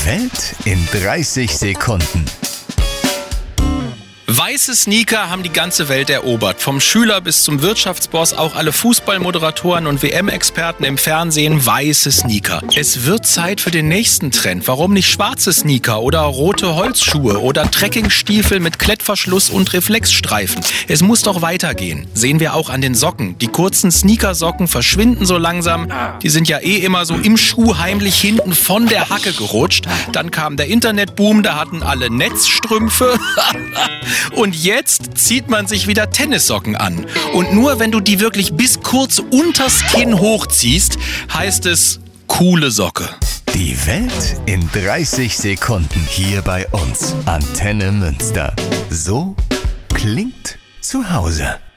Welt in 30 Sekunden. Weiße Sneaker haben die ganze Welt erobert. Vom Schüler bis zum Wirtschaftsboss, auch alle Fußballmoderatoren und WM-Experten im Fernsehen, weiße Sneaker. Es wird Zeit für den nächsten Trend. Warum nicht schwarze Sneaker oder rote Holzschuhe oder Trekkingstiefel mit Klettverschluss und Reflexstreifen? Es muss doch weitergehen. Sehen wir auch an den Socken. Die kurzen Sneakersocken verschwinden so langsam. Die sind ja immer so im Schuh heimlich hinten von der Hacke gerutscht. Dann kam der Internetboom, da hatten alle Netzstrümpfe. Und jetzt zieht man sich wieder Tennissocken an. Und nur wenn du die wirklich bis kurz unters Kinn hochziehst, heißt es coole Socke. Die Welt in 30 Sekunden hier bei uns. Antenne Münster. So klingt zu Hause.